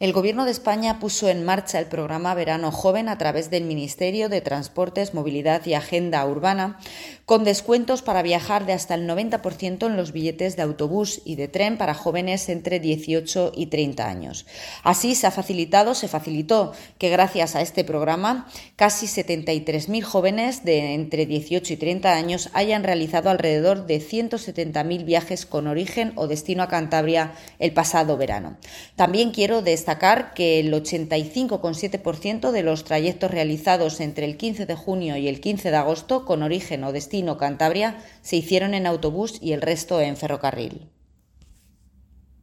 El Gobierno de España puso en marcha el programa Verano Joven a través del Ministerio de Transportes, Movilidad y Agenda Urbana, con descuentos para viajar de hasta el 90% en los billetes de autobús y de tren para jóvenes entre 18 y 30 años. Así se facilitó que gracias a este programa casi 73.000 jóvenes de entre 18 y 30 años hayan realizado alrededor de 170.000 viajes con origen o destino a Cantabria el pasado verano. También quiero destacar que el 85,7% de los trayectos realizados entre el 15 de junio y el 15 de agosto con origen o destino Cantabria se hicieron en autobús y el resto en ferrocarril.